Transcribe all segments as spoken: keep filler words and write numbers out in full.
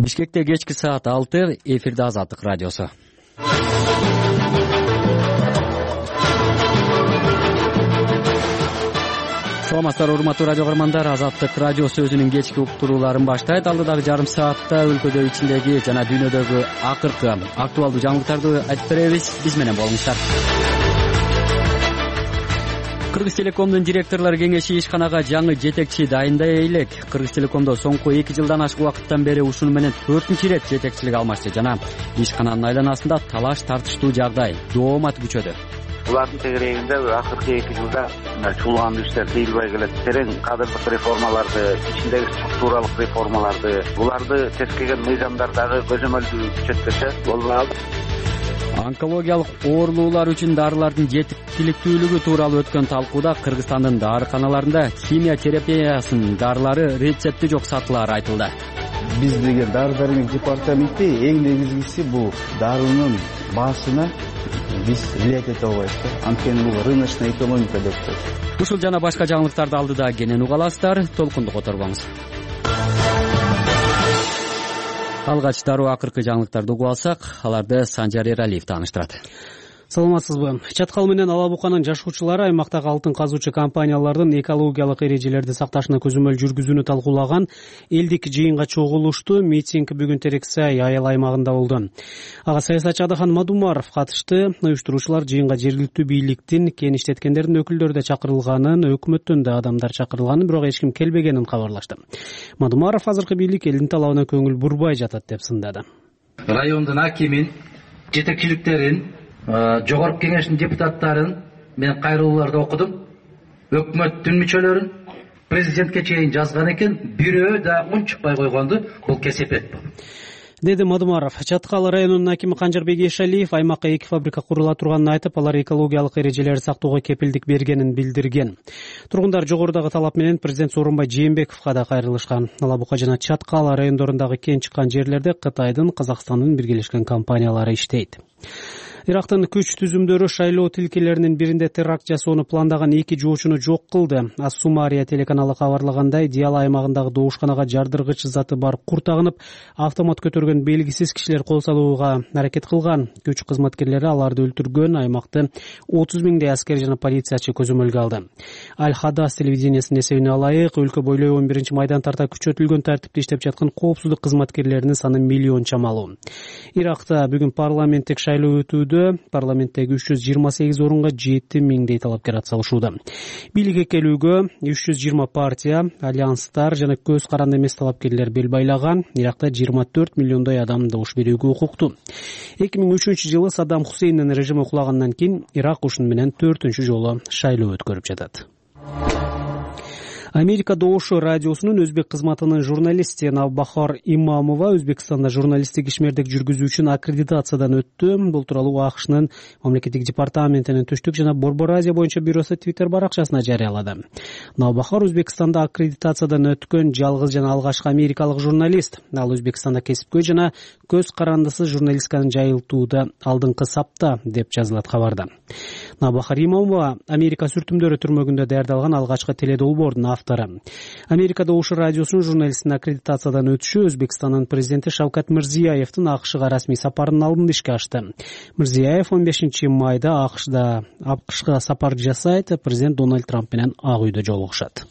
Бишкекте кечки саат алты, эфирде Азаттык радиосу. Саламатсыздар, урматтуу радио көрөрмандар. Азаттык радиосу өзүнүн кечки уктурууларын баштайт. Алдыдагы жарым саатта өлкөдө ичиндеги жана дүйнөдөгү акыркы актуалдуу жаңылыктарды айтып беребиз. Биз менен болуңуздар. Кыргыз Телекомдун директорлор кеңеши ишканага жаңы жетекчи дайындай элек. Кыргыз Телекомдо соңку эки жылдан ашык убакыттан бери ушуну менен төртүнчү ирет жетекчилик алмашты жана ишкананын айланасында талаш тартыштуу жагдай доомат күчөдү. Булардын тегерегинде акыркы эки жылда чуулган иштер тыйылбай келет. Терең кадрлык реформаларды, ичиндеги структуралык реформаларды, буларды тескеген мыйзамдар дагы көзөмөлдүү күчөткөчө болбой калды. Онкологиялык оорулуулар үчүн дарылардын жетиктиликтүүлүгү тууралуу өткөн талкууда Кыргызстандын дарыканаларында химия терапиясынын дарылары рецепти жок сатылары айтылды. Биз деген дары-дармек департаменти эң негизгиси бул дарынын баасына биз влиять эте албайбыз. Анткени бул рыночный экономика деп коет. Ушул жана башка жаңылыктарды алдыда кенен уга аласыздар. Толкунду которбоңуз. Алгач дароо акыркы жаңылыктарды угуп алсак, аларды Санжар Эралиев тааныштырат. Саламатсызбы. Чаткал менен Ала Буканын жашоочулары аймактагы алтын казуучу компаниялардын экологиялык эрежелерди сакташына көзөмөл жүргүзүүнү талкуулаган элдик жыйынга чогулушту. Митинг бүгүн Терексай айыл аймагында болду. Ага саясатчы Адахан Мадумаров катышты. Уюштуруучулар жыйынга жергиликтүү бийликтин, кен иштеткендердин өкүлдөрү да чакырылганын, өкмөттөн да адамдар чакырылганын, бирок эч ким келбегенин кабарлашты. Мадумаров азыркы бийлик элдин талабына көңүл бурбай жатат деп сындады. Райондун акимин, жетекчиликтерин, жогорку кеңештин депутаттарын мен кайрылууларды окудум. Өкмөттүн мүчөлөрүн президентке чейин жазган экен, бирөө да унчукпай койгонду. Бул кесепет. Деди Мадумаров. Чаткал районунун акими Канжарбек Ешалиев аймакка эки фабрика курула турганын айтып, алар экологиялык эрежелерди сактоого кепилдик бергенин билдирген. Тургундар жогорудагы талап менен президент Сооронбай Жээнбековго да кайрылышкан. Ала Бука жана Чаткал райондорундагы кен чыккан жерлерде Кытайдын, Казакстандын биргелешкен компаниялары иштейт. Ирактын күч түзүмдөрү шайлоо тилкелеринин биринде теракт жасоону пландаган эки жоочуну жок кылды. Ас-Сумария телеканалы кабарлагандай, Диала аймагындагы доошканага жардыргыч заты бар курт агынып, автомат көтөргөн белгисиз кишилер кол салууга аракет кылган. Күч кызматкерлери аларды өлтүргөн. Аймакты отуз миңдей аскер жана полициячы көзөмөлгө алды. Аль-Хадас телевидениясынын эсебине алайык, өлкө бойлой он биринчи майдан тарта күчөтүлгөн тартипте иштеп жаткан коопсуздук кызматкерлеринин саны миллион чамалуу. Иракта бүгүн парламенттик шайлоо өтүүдө. Парламенттеги үч жүз жыйырма сегиз орунга жети миңдей талапкер атсалышууда. Бийликке келүүгө үч жүз жыйырма партия, альянстар жана көз каранды эмес талапкерлер бел байлаган. Иракта жыйырма төрт миллиондой адам добуш берүүгө укуктуу. эки миң үчүнчү жылы Саддам Хусейндин режими кулагандан кийин Ирак ушуну менен төртүнчү жолу шайлоо өткөрүп жатат. Америка Доушу радиосунун өзбек кызматынын журналисти Навбахар Имамова Өзбекстанда журналисттик ишмердик жүргүзүү үчүн аккредитациядан өттү. Бул тууралуу АКШнын мамлекеттик департаментинин Түштүк жана Борбор Азия боюнча бюросу Твиттер баракчасына жарыялады. Навбахар Өзбекстанда аккредитациядан өткөн жалгыз жана алгачкы америкалык журналист. Ал Өзбекстанда кесипкөй жана көз карандысыз журналистиканы жайылтууда алдыңкы сапта деп жазылат кабарда. Навбахар Имамова Америка сүртүмдөрү түрмөгүндө даярдалган алгачкы теледолбоордун автору. Америка Доушу радиосунун журналистин аккредитациядан өтүшү Өзбекстандын президенти Шавкат Мирзиёевдин АКШга расмий сапарынын алдында ишке ашты. Мирзиёев он бешинчи майда АКШда АКШга сапар жасайт, президент Дональд Трамп менен Ак үйдө жолугушат.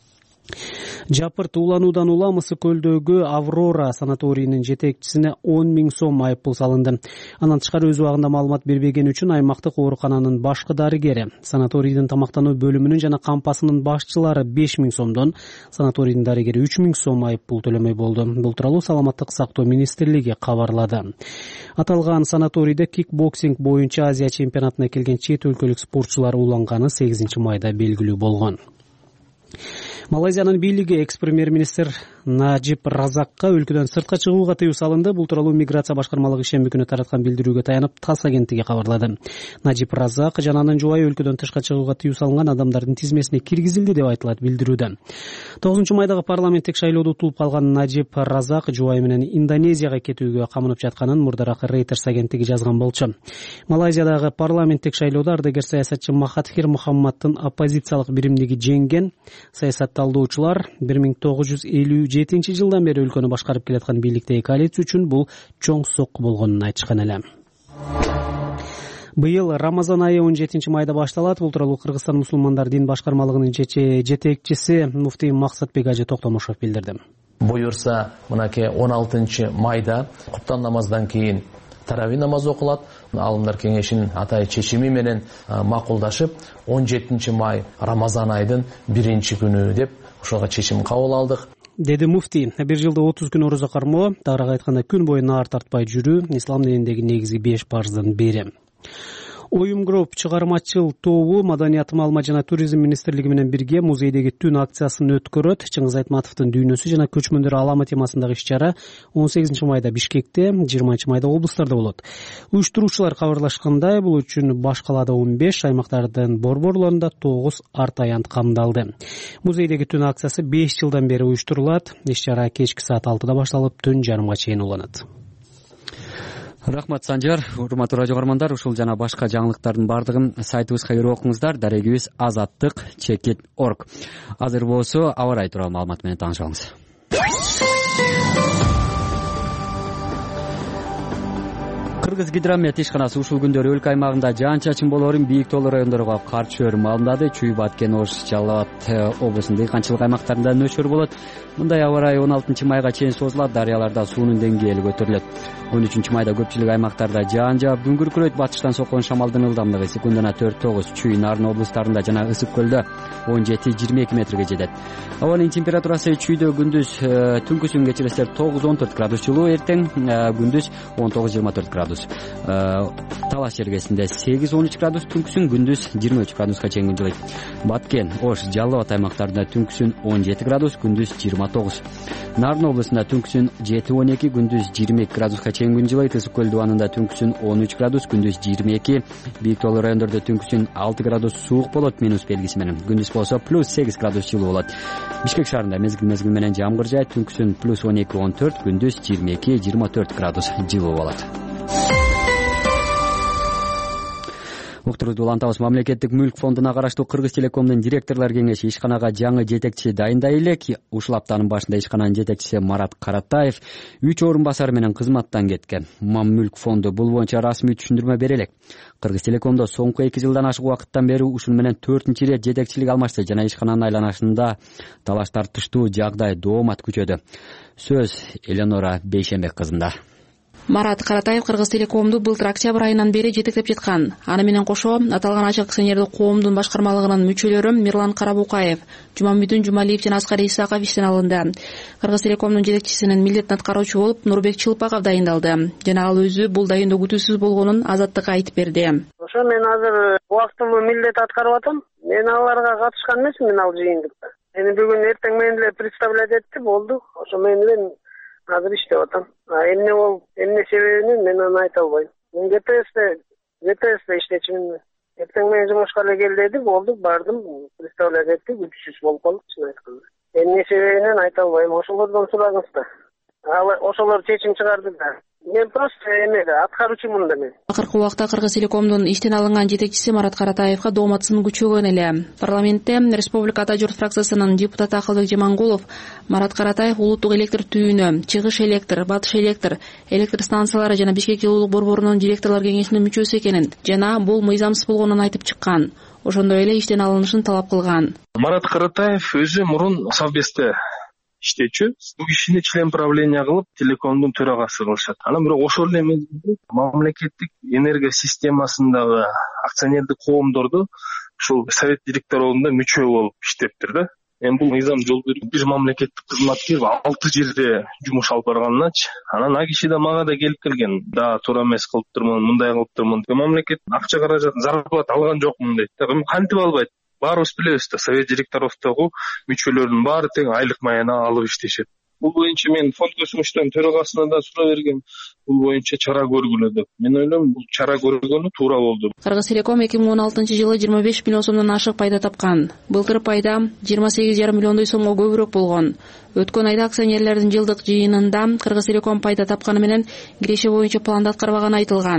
Жапырт улануудан улам Ысык көлдөгү Аврора санаторийинин жетекчисине он миң сом айыппул салынды. Андан тышкары өз убагында маалымат бербегени үчүн аймактык оорукананын башкы дарыгери, санаторийдин тамактануу бөлүмүнүн жана кампасынын башчылары беш миң сомдон, санаторийдин дарыгери үч миң сом айыппул төлөмөй болду. Бул тууралуу Саламаттык сактоо министрлиги кабарлады. Аталган санаторийде кикбоксинг боюнча Азия чемпионатына келген чет өлкөлүк спортчулар уланганы сегизинчи майда белгилүү болгон. Малайзиянын бийлиги экс-премьер-министр Наджиб Разакка өлкөдөн сыртка чыгууга тыюу салынды. Бул тууралуу миграция башкармалыгы ишемби күнү тараткан билдирүүгө таянып ТАСС агенттиги кабарлады. Наджиб Разак жана анын жубайы өлкөдөн тышка чыгууга тыюу салынган адамдардын тизмесине киргизилди деп айтылат билдирүүдө. тогузунчу майдагы парламенттик шайлоодо утулуп калган Наджиб Разак жубайы менен Индонезияга кетүүгө камынып жатканын мурдараак Reuters агенттиги жазган болчу. Малайзиядагы парламенттик шайлоодо ардагер саясатчы Махатхир Мухаммаддын оппозициялык биримдиги жеңген. Саясат талдоочулар бир миң тогуз жүз элүү жетинчи жылдан бери өлкөнү башкарып келаткан бийликтеги коалиция үчүн бул чоң сокку болгонун айтышкан эле. Быйыл Рамазан айы он жетинчи майда башталат. Бул тууралуу Кыргызстан мусулмандар дин башкармалыгынын жетекчиси муфтий Максатбек ажы Токтомушев билдирди. Буюрса, мынакей он алтынчы майда куптан намаздан кийин тарави намаз окулат. Алымдар кеңешинин атай чечими менен макулдашып, он жетинчи май Рамазан айдын биринчи күнү деп ошого чечим кабыл алдык, деди муфтий. Бир жылда отуз күн орозо кармоо, тагыраак айтканда күн бою наар тартпай жүрүү ислам дининдеги негизги беш парздын бири. Оюм Групп чыгармачыл тобу Маданият, маалымат жана туризм министрлиги менен бирге музейдеги түн акциясын өткөрөт. Чыңгыз Айтматовдун дүйнөсү жана көчмөндөр аламы темасындагы иш-чара он сегизинчи майда Бишкекте, жыйырманчы майда облустарда болот. Уюштуруучулар кабарлашкандай, бул үчүн баш калаада он беш, аймактардын борборлорунда тогуз арт аянт камдалды. Музейдеги түн акциясы беш жылдан бери уюштурулат. Иш-чара кечки саат алтыда башталып, түн жарымга чейин уланат. Рахмат Санжар. Урматтуу радио көрөрмандар, ушул жана башка жаңылыктардын бардыгын сайтыбызга кирип окуңуздар. Дарегибиз азаттык чекит точка орг. Азыр болсо аба ырайы тууралуу маалымат менен таанышабыз. Кыргыз гидромет ишканасы ушул күндөрү өлкө аймагында жаан-чачын болоорун, бийик тоолуу райондорго карчөр маалымдады. Чүй, Баткен, Ош, Жалал Абад облусунун дыйканчылык аймактарында нөчөр болот. Мындай аба ырайы он алтынчы майга чейин созулат. Дарыяларда суунун деңгээли көтөрүлөт. он үчүнчү майда көпчүлүк аймактарда жаан жаап күн күркүрөйт. Батыштан соккон шамалдын ылдамдыгы секундуна төрт тогуз, Чүй, Нарын облустарында жана Ысык көлдө он жети жыйырма эки метрге жетет. Абанын температурасы Чүйдө күндүз түнкүсүн кечиресер тогуз он төрт градус жылуу, эртең күндүз он тогуз жыйырма төрт градус. Талаш жергесинде сегиз он үч градус, түнкүсүн күндүз жыйырма үч градуска чейин күн жылыйт. Баткен, Ош, Жалал Абад аймактарында түнкүсүн он жети градус, күндүз жыйырма тогуз. Нарын облусунда түнкүсүн жети он эки, күндүз жыйырма эки градуска чейин күн жылыйт. Ысык көл дубанында түнкүсүн он үч градус, күндүз жыйырма эки. Бийик тоолуу райондордо түнкүсүн алты градус суук болот, минус белгиси менен. Күндүз болсо плюс сегиз градус жылуу болот. Бишкек шаарында мезгил мезгил менен жамгыр жаайт. Түнкүсүн плюс он эки он төрт, күндүз жыйырма эки жыйырма төрт градус жылуу болот. Уктурду улантабыз. Мамлекеттик мүлк фондуна караштуу Кыргыз Телекомдун директорлор кеңеши ишканага жаңы жетекчи дайындай элек. Ушул аптанын башында ишкананын жетекчиси Марат Каратаев үч орун басары менен кызматтан кеткен. Маммүлк фонду бул боюнча расмий түшүндүрмө бере элек. Кыргыз Телекомдо соңку эки жылдан ашык убакыттан бери ушул менен төртүнчү ирет жетекчилик алмашты жана ишкананын айланашында талаш тартыштуу жагдай доомат күчөдү. Сөз Эленора Бейшембек кызында. Марат Каратаев Кыргыз Телекомду былтыр октябрь айынан бери жетектеп жаткан. Аны менен кошо аталган ачык акционердик коомдун башкармалыгынын мүчөлөрү Мирлан Карабукаев, Жумамбүдүн Жумалиев жана Аскар Исаков иштен алынды. Кыргыз Телекомдун жетекчисинин милдетин аткаруучу болуп Нурбек Чылпаков дайындалды. Жана ал өзү бул дайындоо күтүүсүз болгонун Азаттыкка айтып берди. Ошо мен азыр убактылуу милдет аткарып атам. Мен аларга катышкан эмесмин ал жыйындыкта. Мени бүгүн эртең менен эле представлять этти, болду. Ошо менен эле азыр иштеп атам. Эмне болуп, эмне себебинен мен аны айта албайм. Мен ГТСте, ГТСте иштечимин. Эртең менен жумушка эле кел деди, болду, бардым, представлять этти, күтүүсүз болуп калды, чын айтканда. Эмне себебинен айта албайм. Ошолордон сураңыз да. Ал ошолор чечим чыгарды да. Мен просто эмеде аткаруучумун да мен. Акыркы убакта Кыргыз Телекомдун иштен алынган жетекчиси Марат Каратаевга дооматсын күчөгөн эле. Парламентте Республика Ата журт фракциясынын депутаты Акылбек Жамангулов Марат Каратаев улуттук электр түйүнү, Чыгыш электр, Батыш электр, электр станциялары жана Бишкек жылуулук борборунун директорлор кеңешинин мүчөсү экенин жана бул мыйзамсыз болгонун айтып чыккан. Ошондой эле иштен алынышын талап кылган. Марат Каратаев өзү мурун Совбезде иштечү. Бул кишини член правления кылып, Телекомдун төрагасы кылышат. Анан бирок ошол эле мезгилде мамлекеттик энергия системасындагы акционердик коомдорду ушул совет директорлорунда мүчө болуп иштептир да. Эми бул мыйзам жол берип, бир мамлекеттик кызматкер алты жерде жумуш алып барганыначы, анан а киши да мага да келип келген. Да, туура эмес кылыптырмын, мындай кылыптырмын. Мамлекет акча каражатын зарплата алган жокмун дейт да. Эми кантип албайт? Баарыбыз билебиз да, совет директоровдогу мүчөлөрдүн баары тең айлык маяна алып иштешет. Бул боюнча мен фонд көсмүштөн төрагасына да суроо бергем. Бул боюнча чара көргүлө деп. Мен ойлойм, бул чара көргөнү туура болду. Кыргыз Телеком эки миң он алтынчы жылы жыйырма беш миллион сомдон ашык пайда тапкан. Былтыр пайда жыйырма сегиз жарым миллиондой сомго көбүрөөк болгон. Өткөн айда акционерлердин жылдык жыйынында Кыргыз Телеком пайда тапканы менен киреше боюнча планды аткарбаганы айтылган.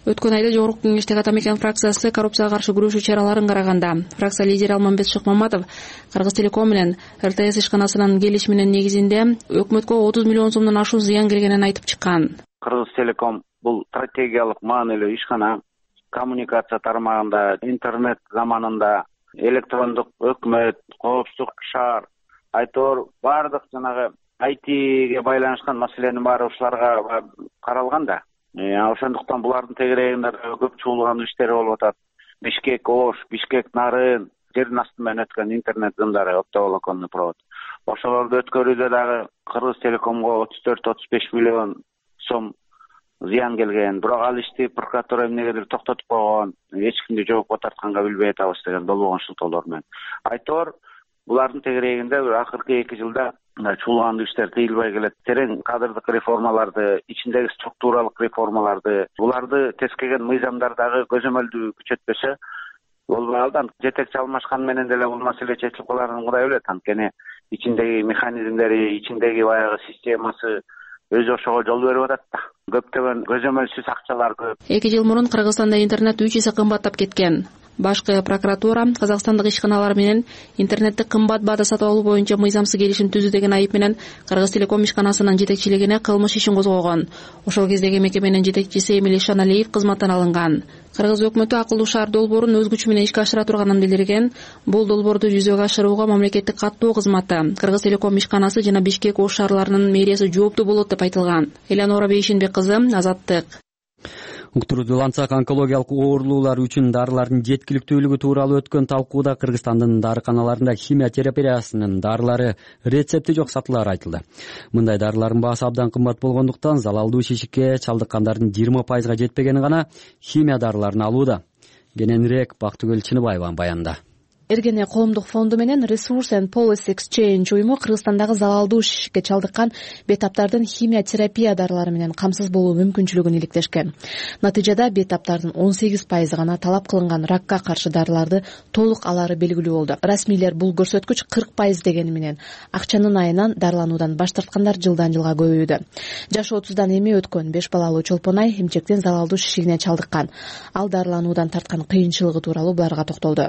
Өткөн айда Жогорку Кеңештеги Атамекен фракциясы коррупцияга каршы күрөшүү чараларын караганда фракция лидери Алмамбет Шыкмаматов Кыргызтелеком менен эр тэ эс ишканасынын келишиминин негизинде өкмөткө отуз миллион сомдон ашуун зыян келгенин айтып чыккан. Кыргызтелеком бул стратегиялык маанилүү ишкана, коммуникация тармагында, интернет заманында, электрондук өкмөт, коопсуздук шаар, айтор баардык жанагы ай тиге байланышкан маселенин баары ушуларга каралган да. Ошондуктан булардын тегерегинде көп чуулган иштери болуп атат. Бишкек Ош, Бишкек Нарын, жердин асты менен өткөн интернет зымдары, оптоволоконный провод. Ошолорду өткөрүүдө дагы Кыргызтелекомго отуз төрт отуз беш миллион сом зыян келген. Бирок ал ишти прокуратура эмнегедир токтотуп койгон, эч кимди жоопко тартканга билбей атабыз деген болбогон шылтоолор менен. Айтор булардын тегерегинде акыркы эки жылда чуулгандуу иштер тыйылбай келет. Терең кадрдык реформаларды, ичиндеги структуралык реформаларды, буларды тескеген мыйзамдар дагы көзөмөлдүү күчөтпөсө болбой калды. Жетекчи алмашкан менен деле бул маселе чечилип каларын Кудай билет. Анткени ичиндеги механизмдери, ичиндеги баягы системасы өзү ошого жол берип атат да. Көптөгөн көзөмөлсүз акчалар көп. эки жыл мурун Кыргызстанда интернет үч эсе кымбаттап кеткен. Башкы прокуратура казакстандык ишканалар менен интернетти кымбат баада сатып алуу боюнча мыйзамсыз келишим түзүү деген айып менен Кыргызтелеком ишканасынын жетекчилигине кылмыш ишин козгогон. Ошол кездеги мекеменин жетекчиси Эмиль Шаналиев кызматтан алынган. Кыргыз өкмөтү акылдуу шаар долбоорун өз күчү менен ишке ашыра турганын билдирген. Бул долбоорду жүзөгө ашырууга мамлекеттик каттоо кызматы, Кыргызтелеком ишканасы жана Бишкек Ош шаарларынын мэриясы жооптуу болот деп айтылган. Элеонора Бейшенбек кызы, Азаттык. Уктурууду улантсак, онкологиялык оорулуулар үчүн дарылардын жеткиликтүүлүгү тууралуу өткөн талкууда Кыргызстандын дарыканаларында химия терапиясынын дарылары рецепти жок сатылары айтылды. Мындай дарылардын баасы абдан кымбат болгондуктан залалдуу шишикке чалдыккандардын жыйырма пайызга жетпегени гана химия дарыларын алууда. Кененирээк Бактыгүл Чыныбаеванын баянында. Эргене коомдук фонду менен Resource and Policy Exchange уюму Кыргызстандагы залалдуу шишикке чалдыккан бейтаптардын химия терапия дарылары менен камсыз болуу мүмкүнчүлүгүн иликтешкен. Натыйжада бейтаптардын он сегиз пайызы гана талап кылынган ракка каршы дарыларды толук алары белгилүү болду. Расмийлер бул көрсөткүч кырк пайыз дегени менен акчанын айынан дарылануудан баш тарткандар жылдан жылга көбөйүүдө. Жашы отуздан эми өткөн беш балалуу Чолпонай эмчектен залалдуу шишигине чалдыккан. Ал дарылануудан тарткан кыйынчылыгы тууралуу буларга токтолду.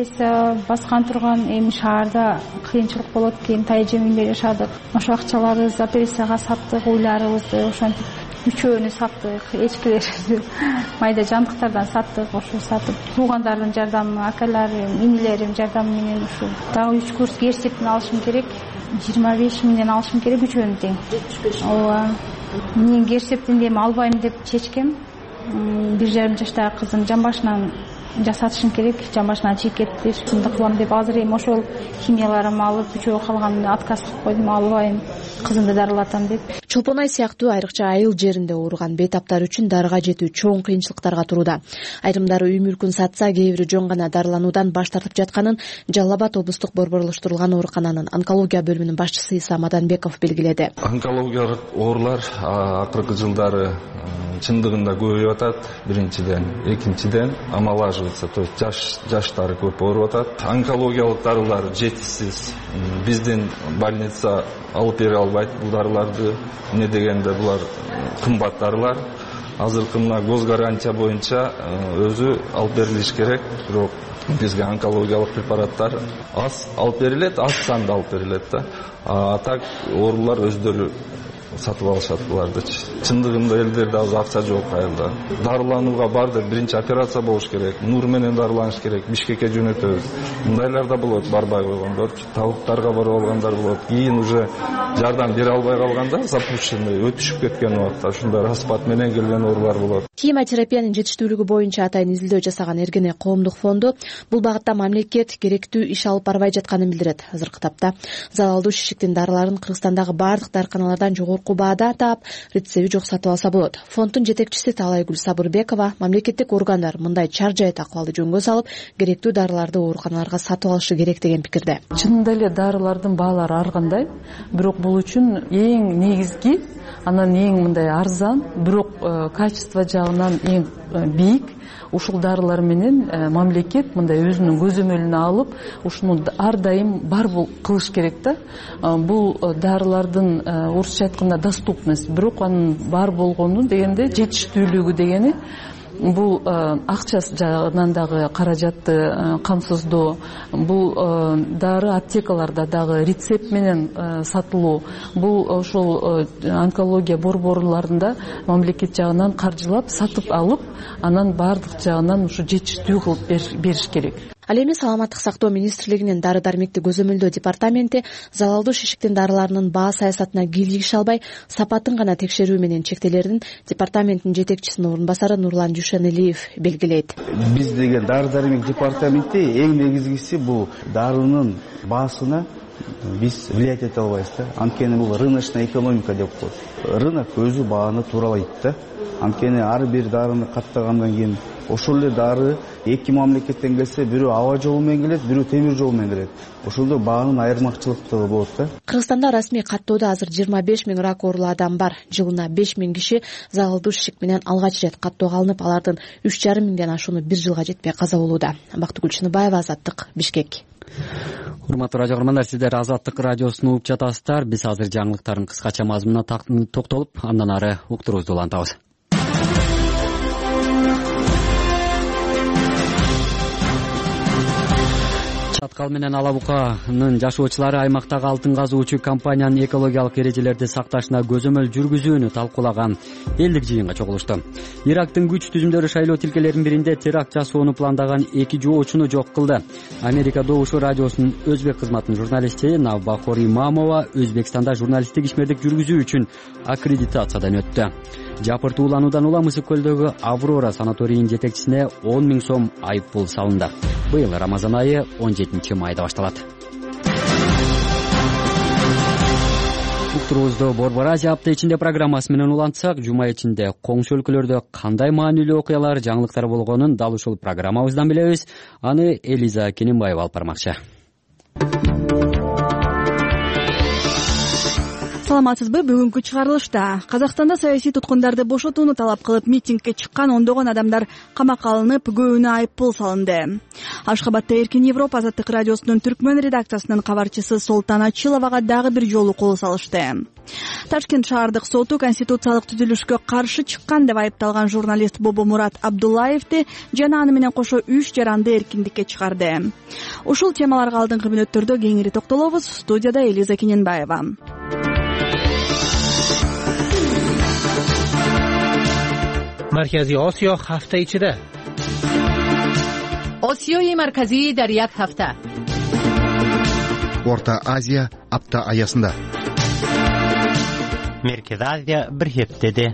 Баскан турган эми шаарда кыйынчылык болот экен, тайжеминде жашадык. Ошо акчаларыбызды операцияга саттык, уйларыбызды ошентип үчөөнү саттык, эчкилерди майда жандыктардан саттык, ошо сатып туугандардын жардамы, акаларым, инилерим жардамы менен ушул дагы үч курс герсептин алышым керек, жыйырма беш миңден алышым керек үчөөнү тең. Ооба. Мен герсептин эми албайм деп чечкем. Бир жарым жаштагы кызым жан башынан жасатышым керек, жан башынан чыгып кетти, ушундай кылам деп азыр эми ошол химияларымды алып үчөө калганын отказ кылып койдум, албайм, кызымды дарылатам деп. Чолпонай сыяктуу айрыкча айыл жеринде ооруган бейтаптар үчүн дарыга жетүү чоң кыйынчылыктарга турууда. Айрымдары үй мүлкүн сатса, кээ бири жөн гана дарылануудан баш тартып жатканын Жалал Абад облустук борборлоштурулган оорукананын онкология бөлүмүнүн башчысы Иса Маданбеков белгиледи. Онкологиялык оорулар акыркы жылдары чындыгында көбөйүп атат. Биринчиден, экинчиден омолаживается, то есть жаш жаштары көп ооруп атат. Онкологиялык дарылар жетишсиз. Биздин больница алып бере албайт бул дарыларды. Эмне дегенде булар кымбат дарылар. Азыркы мына госгарантия боюнча өзү алып берилиш керек, бирок бизге онкологиялык препараттар аз алып берилет, аз санда алып берилет да. А так оорулар өздөрү сатып алышат буларды. Чындыгында элдерде азыр акча жок айылда. Дарыланууга барды, биринчи операция болуш керек, нур менен дарыланыш керек, Бишкекке жөнөтөбүз. Мындайлар да болот, барбай койгондор, табыттарга барып алгандар болот. Кийин уже жардам бере албай калганда, запущенный өтүшүп кеткен убакта ушундай распад менен келген оорулар болот. Химия терапиянын жетиштүүлүгү боюнча атайын изилдөө жасаган Эргене коомдук фонду бул багытта мамлекет керектүү иш алып барбай жатканын билдирет. Азыркы тапта залалдуу шишиктин дарыларын Кыргызстандагы бардык дарыканалардан жогорку баада таап, рецепти жок сатып алса болот. Фонддун жетекчиси Талайгүл Сабырбекова мамлекеттик органдар мындай чар жайыт акыбалды жөнгө салып, керектүү дарыларды ооруканаларга сатып алышы керек деген пикирде. Чынында эле дарылардын баалары ар кандай, бирок бул үчүн эң негизги, анан эң мындай арзан, бирок качество жагынан эң бийик ушул дарылар менен мамлекет мындай өзүнүн көзөмөлүнө алып, ушуну ар дайым бар кылыш керек да. Бул дарылардын орусча айтканда доступность, бирок анын бар болгону дегенде жетиштүүлүгү дегени бул акча жагынан дагы каражатты камсыздоо, бул дары аптекаларда дагы рецепт менен сатылуу, бул ошол онкология борборлорунда мамлекет жагынан каржылап сатып алып, анан баардык жагынан ушу жетиштүү кылып бериш керек. Ал эми Саламаттык сактоо министрлигинин дары дармекти көзөмөлдөө департаменти залалдуу шишиктин дарыларынын баа саясатына кийлигише албай, сапатын гана текшерүү менен чектелерин департаменттин жетекчисинин орун басары Нурлан Дүйшөнелиев белгилейт. Биз деген дары дармек департаменти эң негизгиси бул дарынын баасына биз влиять эте албайбыз да. Анткени бул рыночный экономика деп коет. Рынок өзү бааны тууралайт да. Анткени ар бир дарыны каттагандан кийин ошол эле дары эки мамлекеттен келсе, бирөө аба жолу менен келет, бирөө темир жол менен келет. Ошондо баанын айырмачылыктыгы болот да. Кыргызстанда расмий каттоодо азыр жыйырма беш миң рак оорулуу адам бар. Жылына беш миң киши залалдуу шишик менен алгач ирет каттоого алынып, алардын үч жарым миңден ашууну бир жылга жетпей каза болууда. Бактыгүл Чыныбаева, Азаттык, Бишкек. Урматтуу радио көрөрмандар, сиздер Азаттык радиосун угуп жатасыздар. Биз азыр жаңылыктардын кыскача мазмунуна токтолуп, андан ары уктуруубузду улантабыз. Чаткал менен Ала Буканын жашоочулары аймактагы алтын казуучу компаниянын экологиялык эрежелерди сакташына көзөмөл жүргүзүүнү талкуулаган элдик жыйынга чогулушту. Ирактын күч түзүмдөрү шайлоо тилкелеринин биринде теракт жасоону пландаган эки жоочуну жок кылды. Америка Добушу радиосунун өзбек кызматынын журналисти Навбахор Имамова Өзбекстанда журналисттик ишмердик жүргүзүү үчүн аккредитациядан өттү. Жапыртуулануудан улам Ысык көлдөгү Аврора санаторийинин жетекчисине он миң сом айып пул салынды. Быйыл Рамазан айы он жетинчи майда башталат. Уктуруубузду Борбор Азия апта ичинде программасы менен улантсак, жума ичинде коңшу өлкөлөрдө кандай маанилүү окуялар, жаңылыктар болгонун дал ушул программабыздан билебиз. Аны Элиза Кененбаева алып бармакчы. Саламатсызбы? Бүгүнкү чыгарылышта Казакстанда саясий туткундарды бошотууну талап кылып митингге чыккан ондогон адамдар камакка алынып, көбүнө айып пул салынды. Ашхабадда Эркин Европа Азаттык радиосунун түркмөн редакциясынын кабарчысы Солтан Ачиловага дагы бир жолу кол салышты. Ташкент шаардык соту конституциялык түзүлүшкө каршы чыккан деп айыпталган журналист Бобомурат Абдуллаевди жана аны менен кошо үч жаранды эркиндикке чыгарды. Ушул темаларга алдыңкы мүнөттөрдө кеңири токтолобуз. Студияда Элиза Кененбаева. مرکزی آسیا هفته ichida. آسیای مرکزی در یک هفته. Орта Азия апта аясында. Merkez Азия bir heftede.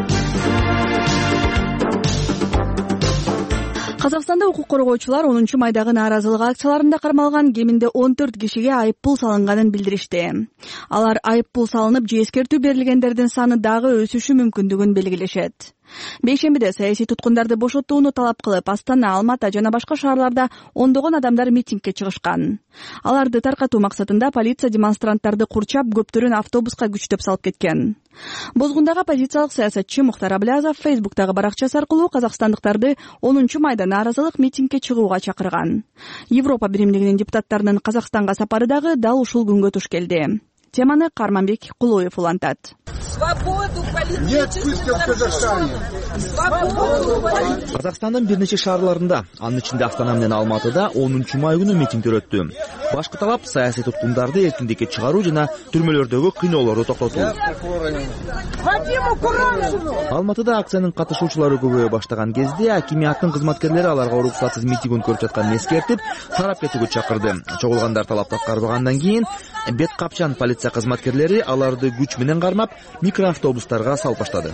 Казакстанда укук коргоочулар онунчу майдагы нааразылык акцияларында кармалган кеминде он төрт кишиге айып пул салынганын билдиришти. Алар айып пул салынып, же эскертүү берилгендердин саны дагы өсүшү мүмкүндүгүн белгилешет. Бейшембиде саясий туткундарды бошотууну талап кылып, Астана, Алмата жана башка шаарларда ондогон адамдар митингге чыгышкан. Аларды таркатуу максатында полиция демонстранттарды курчап, көптөрүн автобуска күчтөп салып кеткен. Бозгундагы оппозициялык саясатчы Мухтар Аблязов Фейсбуктагы баракчасы аркылуу казакстандыктарды онунчу майда нааразылык митингге чыгууга чакырган. Европа биримдигинин депутаттарынын Казакстанга сапары дагы дал ушул күнгө туш келди. Теманы Карманбек Кулуев улантат. Казакстандын бир нече шаарларында, анын ичинде Астана менен Алматыда онунчу май күнү митингдер өттү. Башкы талап саясий туткундарды эркиндикке чыгаруу жана түрмөлөрдөгү кыйноолорду токтотуу. Алматыда акциянын катышуучулары көбөйө баштаган кезде акимияттын кызматкерлери аларга уруксатсыз митинг өткөрүп жатканын эскертип, тарап кетүүгө чакырды. Чогулгандар талапты аткарбагандан кийин бет капчан полиция кызматкерлери аларды күч менен кармап, микроавтобустарга салып баштады.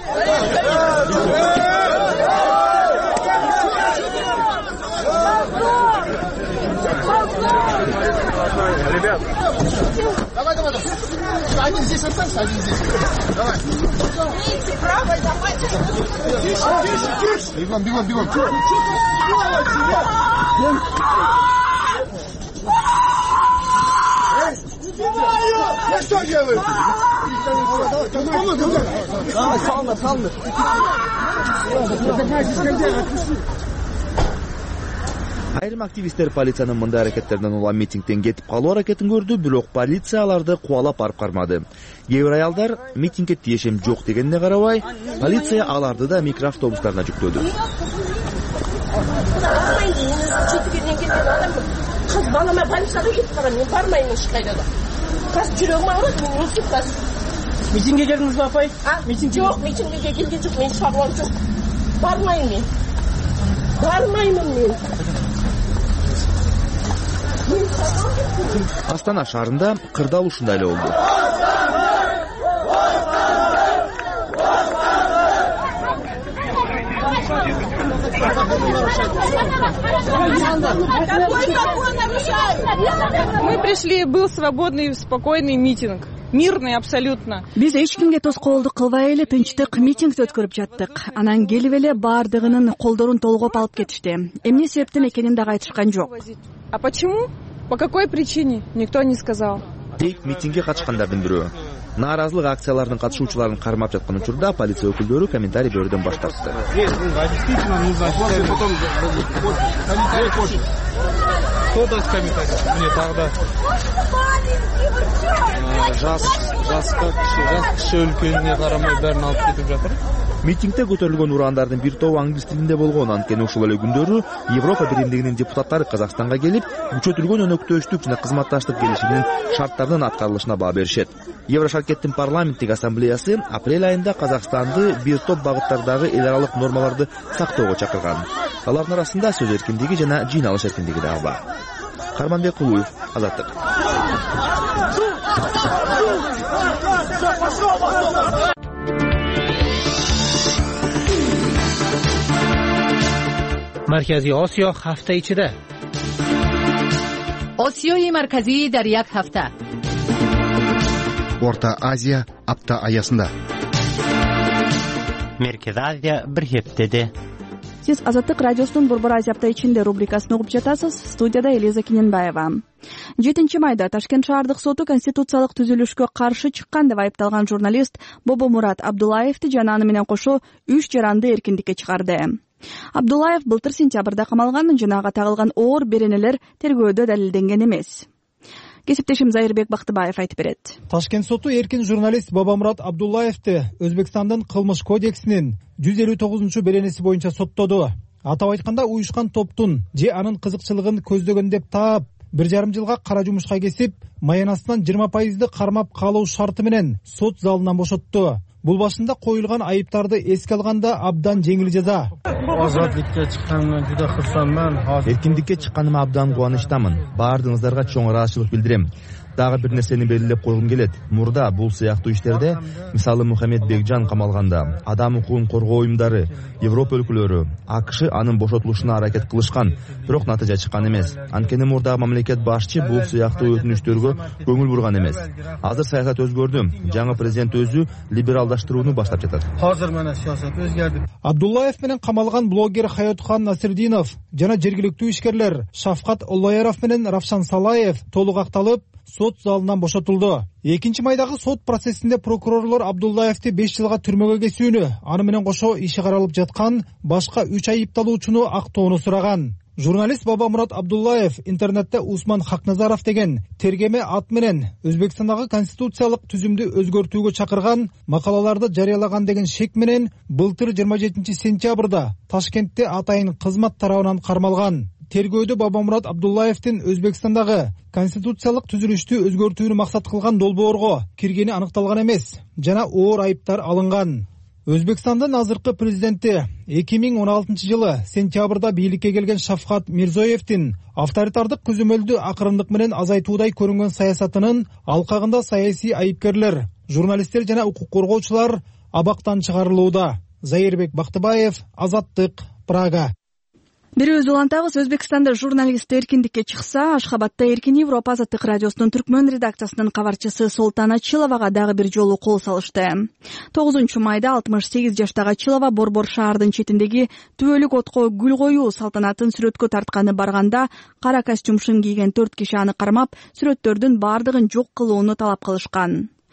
Ребят, давай, давай, давай. Один здесь останься, один здесь. Давай. Видите, правой, давайте. Тише, тише, тише. Бегом, бегом, бегом. Я что делаю? Давай, салны, салны. Айрым активисттер полициянын мындай аракеттерден улам митингден кетип калуу аракетин көрдү, бирок полиция аларды кубалап барып кармады. Кээ бир аялдар митингге тиешем жок дегенине карабай, полиция аларды да микроавтобустарына жүктөдү. қазір балама больницаға кетіп барамын, мен бармаймын ешқайда да. Қазір жүрегім ауырады, мен өлсем қазір. Митингге келдіңіз бе, апай? А, жоқ, митингге келген жоқ, мен шаруам жоқ. Бармаймын мен. Бармаймын мен. Астана шаарында кырдаал ушундай эле болду. Мы пришли, был свободный, спокойный митинг. Мирный абсолютно. Биз эч кимге тоскоолдук кылбай эле тынчтык митингди өткөрүп жаттык. Анан келип эле баардыгынын колдорун толгоп алып кетишти. Эмне себептен экенин дагы айтышкан жок. А почему? По какой причине? Никто не сказал. Дейт митингге катышкандардын бирөө. Нааразылык акцияларынын катышуучуларын кармап жаткан учурда полиция өкүлдөрү комментарий берүүдөн баш тартты. Жас, жаска киши, жас киши өлкөнүнө карамай бәрін алып кетип жатыр. Митингде көтөрүлгөн урандардын бир тобу англис тилинде болгон. Анткени ушул эле күндөрү Европа биримдигинин депутаттары Казакстанга келип, күчөтүлгөн өнөктөштүк жана кызматташтык келишиминин шарттарынын аткарылышына баа беришет. Еврошаркеттин парламенттик ассамблеясы апрель айында Казакстанды бир топ багыттардагы эл аралык нормаларды сактоого чакырган. Алардын арасында сөз эркиндиги жана жыйналыш эркиндиги дагы бар. Карманбек Кулуев, Азаттык. Markaziy Osiyo hafta ichida. Osiyoyi markaziy dar yak hafta. Орта Азия апта аясында. Merkez Азия bir heftede. Сиз Азаттык радиосунун Борбор Азия апта ичинде рубрикасын угуп жатасыз. Студияда Элиза Кененбаева. жетинчи майда Ташкент шаардык соту конституциялык түзүлүшкө каршы чыккан деп айыпталган журналист Бобомурат Абдуллаевди жана аны менен кошо үч жаранды эркиндикке чыгарды. Абдуллаев былтыр сентябрда камалган, жана ага тагылган оор беренелер тергөөдө далилденген эмес. Кесиптешим Зайырбек Бактыбаев айтып берет. Ташкент соту эркин журналист Бобомурат Абдуллаевди Өзбекстандын кылмыш кодексинин жүз элүү тогузунчу беренеси боюнча соттоду. Атап айтканда, уюшкан топтун же анын кызыкчылыгын көздөгөн деп таап, бир жарым жылга кара жумушка кесип, маянасынан жыйырма пайызды кармап калуу шарты менен сот залынан бошотту. Бул башында коюлган айыптарды эске алганда абдан жеңил жаза. Азаттыкка чыкканыма жуда курсанман. Эркиндикке чыкканыма абдан кубанычтамын. Баардыгыңыздарга чоң ыраазычылык билдирем. Дагы бир нерсени белгилеп койгум келет. Мурда бул сыяктуу иштерде, мисалы Мухаммед Бекжан камалганда, адам укугун коргоо уюмдары, Европа өлкөлөрү, АКШ анын бошотулушуна аракет кылышкан, бирок натыйжа чыккан эмес. Анткени мурда мамлекет башчы бул сыяктуу өтүнүчтөргө көңүл бурган эмес. Азыр саясат өзгөрдү. Жаңы президент өзү либералдаштырууну баштап жатат. Азыр мына саясат өзгөрдү. Абдуллаев менен камалган блогер Хаятхан Насирдинов жана жергиликтүү ишкерлер Шафкат Оллояров менен Равшан Салаев толук акталып, сот залынан бошотулду. экинчи майдагы сот процессинде прокурорлор Абдуллаевди беш жылга түрмөгө кесүүнү, аны менен кошо иши каралып жаткан башка үч айыпталуучуну актоону сураган. Журналист Бобомурат Абдуллаев интернетте Усман Хакназаров деген тергеме ат менен Өзбекстандагы конституциялык түзүмдү өзгөртүүгө чакырган макалаларды жарыялаган деген шек менен былтыр жыйырма жетинчи сентябрда Ташкентте атайын кызмат тарабынан кармалган. Тергөөдө Бобомурат Абдуллаевдин Өзбекстандагы конституциялык түзүлүштү өзгөртүүнү максат кылган долбоорго киргени аныкталган эмес, жана оор айыптар алынган. Өзбекстандын азыркы президенти эки миң он алтынчы жылы сентябрда бийликке келген Шавкат Мирзоевдин авторитардык көзөмөлдү акырындык менен азайтуудай көрүнгөн саясатынын алкагында саясий айыпкерлер, журналисттер жана укук коргоочулар абактан чыгарылууда. Зайырбек Бактыбаев, Азаттык, Прага. Бирөөбүз улантабыз. Өзбекстанда журналист эркиндикке чыкса, Ашхабадда Эркин Европа Азаттык радиосунун түркмөн редакциясынын кабарчысы Солтан Ачиловага дагы бир жолу кол салышты. тогузунчу майда алтымыш сегиз жаштагы Ачилова Борбор шаардын четиндеги түбөлүк отко гүл коюу салтанатын сүрөткө тартканы барганда, кара костюмшун кийген төрт киши аны кармап, сүрөттөрдүн баардыгын жок кылууну талап кылышкан.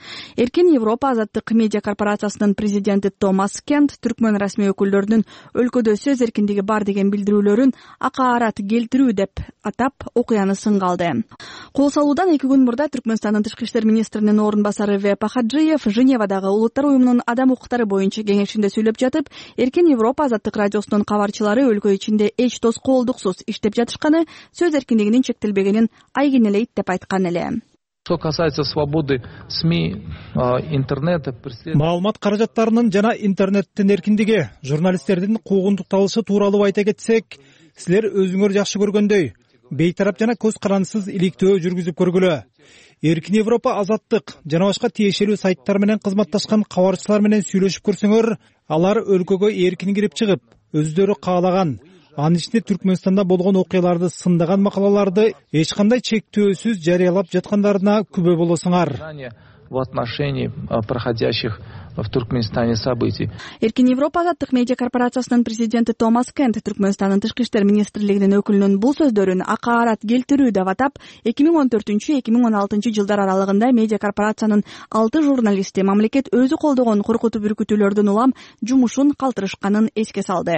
Эркин Европа азаттык медиа корпорациясынын президенти Томас Кент түркмөн расмий өкүлдөрүнүн өлкөдө сөз эркиндиги бар деген билдирүүлөрүн акаарат келтирүү деп атап окуяны сынга алды. Кол салуудан эки күн мурда Түркмөнстандын тышкы иштер министринин орун басары Вепа Хаджиев Женевадагы Улуттар уюмунун адам укуктары боюнча кеңешинде сүйлөп жатып, Эркин Европа азаттык радиосунун кабарчылары өлкө ичинде эч тоскоолдуксуз иштеп жатышканы, сөз эркиндигинин чектелбегенин айгинелейт деп айткан эле. Что касается свободы СМИ, интернета, маалымат каражаттарынын жана интернеттин эркиндиги, журналисттердин куугунтукталышы тууралуу айта кетсек, силер өзүңөр жакшы көргөндөй бейтарап жана көз карандысыз иликтөө жүргүзүп көргүлө. Эркин Европа азаттык жана башка тиешелүү сайттар менен кызматташкан кабарчылар менен сүйлөшүп көрсөңөр, алар өлкөгө эркин кирип чыгып, өздөрү каалаган, анын ичинде Түркмөнстанда болгон окуяларды сындаган макалаларды эч кандай чектөөсүз жарыялап жаткандарына күбө болосуңар. В отношении проходящих в Туркменистане событий. Эркин Европа азаттык медиа корпорациясынын президенти Томас Кент Түркмөнстандын тышкы иштер министрлигинин өкүлүнүн бул сөздөрүн акаарат келтирүү деп атап, эки миң он төртүнчү эки миң он алтынчы жылдар аралыгында медиа корпорациянын алты журналисти мамлекет өзү колдогон коркутуп үркүтүүлөрдүн улам жумушун калтырышканын эске салды.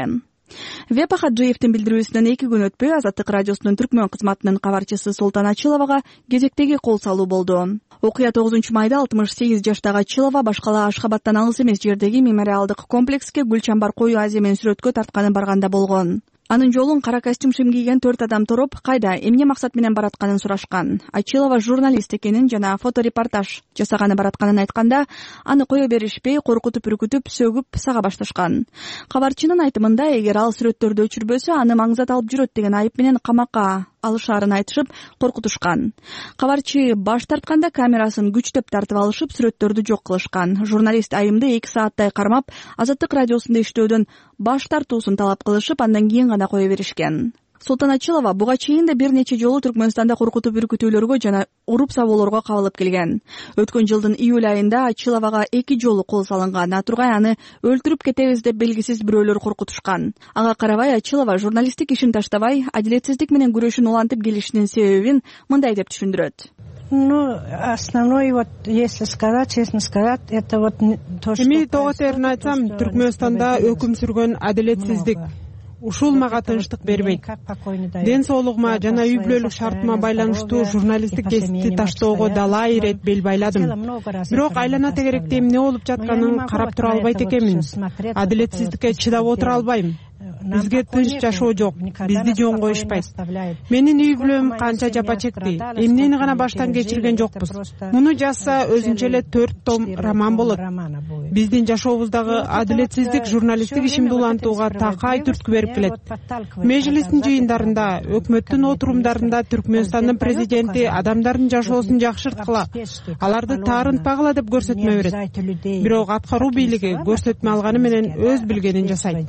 Вепа Хаджиевдин билдирүүсүнөн эки күн өтпөй азаттык радиосунун түркмөн кызматынын кабарчысы Султан Ачиловага кезектеги кол салуу болду. Окуя тогузунчу майда алтымыш сегиз жаштагы Ачилова башкала Ашхабадтан алыс эмес жердеги мемориалдык комплекске гүлчамбар кою Азия менен сүрөткө тартканы барганда болгон. Анын жолун кара костюм шим кийген төрт адам туруп, кайда, эмне максат менен баратканын сурашкан. Ачилова журналист экенин жана фоторепортаж жасаганы баратканын айтканда, аны кое беришпей, коркутуп үркүтүп, сөгүп сага башташкан. Кабарчынын айтымында, эгер ал сүрөттөрдү өчүрбөсө, аны маңзат алып жүрөт деген айып менен камакка алышаарын айтышып, коркутушкан. Кабарчы баш тартканда камерасын күчтөп тартып алышып, сүрөттөрдү жок кылышкан. Журналист айымды эки сааттай кармап, азаттык радиосунда иштөөдөн баш тартуусун талап кылышып, андан кийин гана кое беришкен. Султан Ачилова буга чейин да бир нече жолу Түркмөнстанда коркутуп үркүтүүлөргө жана уруп сабоолорго кабылып келген. Өткөн жылдын июль айында Ачиловага эки жолу кол салынган. Атургай аны өлтүрүп кетебиз деп белгисиз бирөөлөр коркутушкан. Ага карабай Ачилова журналисттик ишин таштабай, адилетсиздик менен күрөшүн улантып келишинин себебин мындай деп түшүндүрөт. Ну, основной, вот, если сказать, честно сказать, это вот то, что... Эми тоо терин айтсам, Түркмөнстанда өкүм сүргөн адилетсиздик. Ушул мага тынчтык бербейт. Ден соолугума жана үй бүлөлүк шартыма байланыштуу журналисттик кесипти таштоого далай ирет бел байладым. Бирок айлана тегеректе эмне болуп жатканын карап тура албайт экенмин. Адилетсиздикке чыдап отура албайм. Бизге тынч жашоо жок, бизди жөн коюшпайт. Менин үй бүлөм канча жапа чекти, эмнени гана баштан кечирген жокпуз. Муну жазса өзүнчө эле төрт том роман болот. Биздин жашообуздагы адилетсиздик журналисттик ишимди улантууга такай түрткү берип келет. Межлистин жыйындарында, өкмөттүн отурумдарында Түркмөнстандын президенти адамдардын жашоосун жакшырткыла, аларды таарынтпагыла деп көрсөтмө берет. Бирок аткаруу бийлиги көрсөтмө алганы менен өз билгенин жасайт.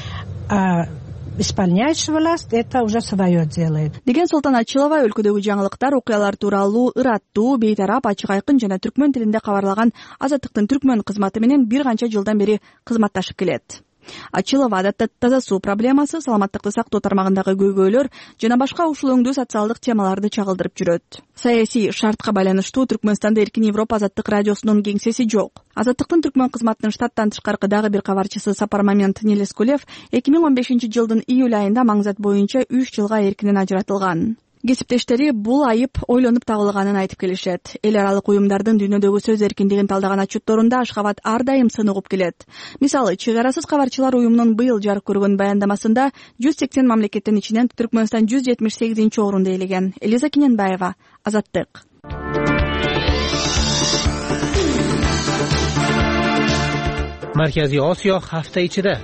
А исполняющая власть это уже свое делает. Деген Султан Ачилова өлкөдөгү жаңылыктар, окуялар тууралуу ыраттуу, бейтарап, ачык айкын жана түркмөн тилинде кабарлаган азаттыктын түркмөн кызматы менен бир канча жылдан бери кызматташып келет. Ачилова адатта таза суу проблемасы, саламаттыкты сактоо тармагындагы көйгөйлөр жана башка ушул өңдүү социалдык темаларды чагылдырып жүрөт. Саясий шартка байланыштуу Түркмөнстанда Эркин Европа азаттык радиосунун кеңсеси жок. Азаттыктын түркмөн кызматынын штаттан тышкаркы дагы бир кабарчысы Сапармамент Нелескулев эки миң он бешинчи жылдын июль айында маңзат боюнча үч жылга эркинен ажыратылган. Кесиптештери бул айып ойлонуп табылганын айтып келишет. Эл аралык уюмдардын дүйнөдөгү сөз эркиндигин талдаган отчетторунда Ашхабад ар дайым сын угуп келет. Мисалы, Чек арасыз кабарчылар уюмунун быйыл жарык көргөн баяндамасында жүз сексен мамлекеттин ичинен Түркмөнстан жүз жетимиш сегизинчи орунду ээлеген. Элиза Киненбаева, Азаттык. Маркази Осиё ҳафта ичида.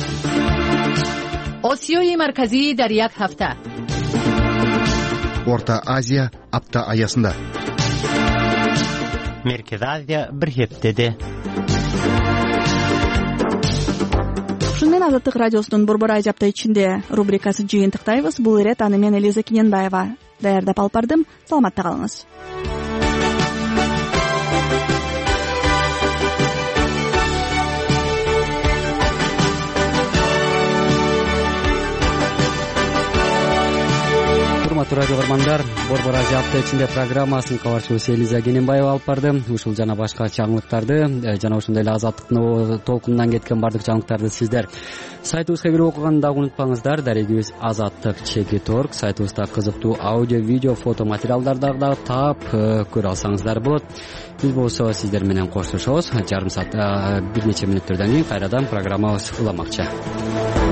Осиёи марказӣ дар як ҳафта. Орта Азия апта аясында. Меркез Азия бир хептеде. Ушун менен Азаттык радиосунун Борбор Азия апта ичинде рубрикасы жыйынтыктайбыз. Бул ирет аны мен Элиза Киненбаева даярдап алып бардым. Саламатта калыңыз. урматтуу көрөрмандар, Борбор Азия апта ичинде программасын кабарчыбыз Элиза Кененбаева алып барды. Ушул жана башка жаңылыктарды жана ошондой эле азаттыктын толкунунан кеткен бардык жаңылыктарды сиздер сайтыбызга кирип окуганды дагы унутпаңыздар. Дарегибиз азаттык чекит точка орг. Сайтыбызда кызыктуу аудио, видео, фото материалдарды дагы таап көрө алсаңыздар болот. Биз болсо сиздер менен коштошобуз. Жарым саат бир нече мүнөттөрдөн кийин кайрадан программабыз уламакчы.